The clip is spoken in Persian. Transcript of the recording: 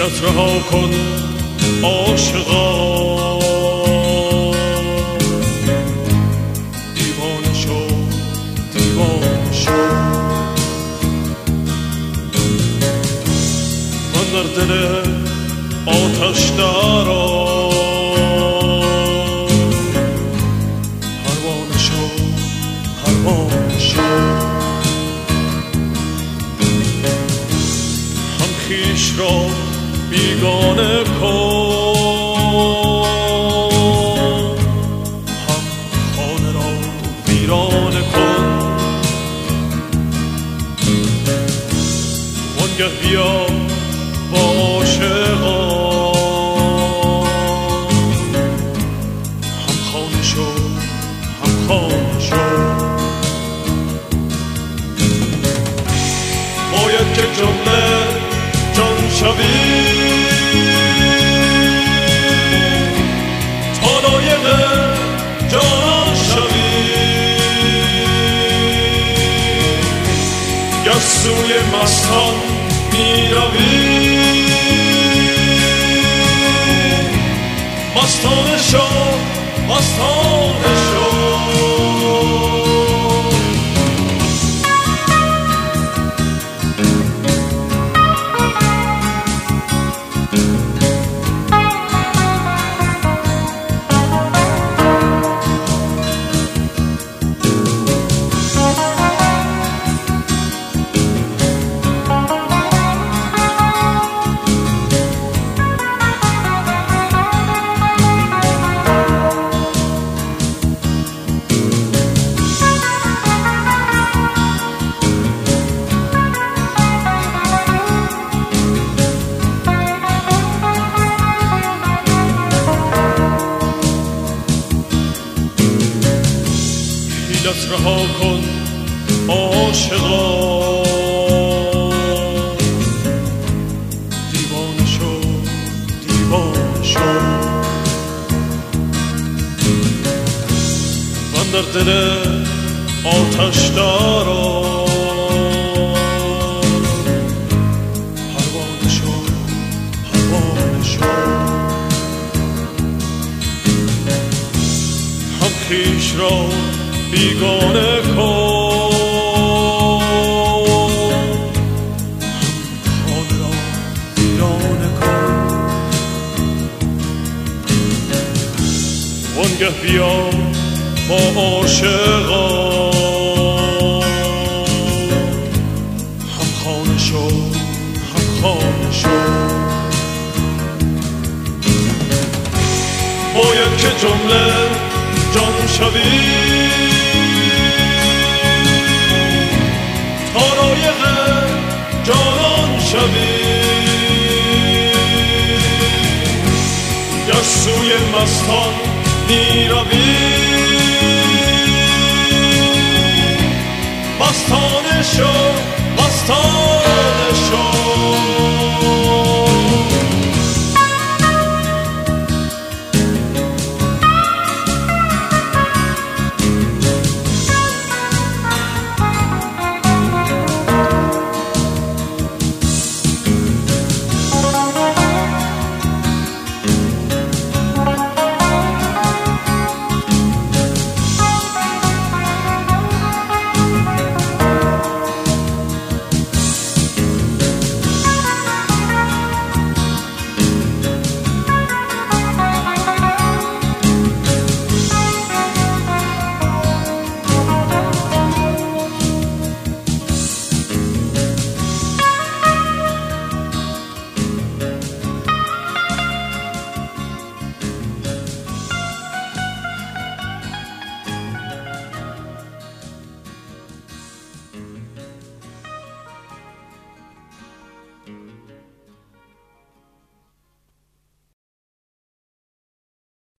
حیلت رها کن عاشقا، دیوانه شو دیوانه شو. من در دل آتش درآ، پروانه شو پروانه شو. هم خویش را بیگانه کن، هم خانه را ویرانه کن. وانگه بیا با عاشقان، هم خانه شو هم خانه شو. باید که جمله جان شوی، تا لایق جان شوی. گر سوی مستان می روی، مستانه شو مستانه شو. حیلت رها کن عاشقا، دیوانه شو دیوانه شو. من در دل آتش درآ، پروانه شو پروانه شو. هم خویش را بیگانه کن، خانه را ویرانه کن. وانگه بیا با عاشقان، هم خانه شو هم خانه شو. باید که جمله جان شوی، تا لایق جانان شوی. گر سوی مستان می روی، مستانه شو مستانه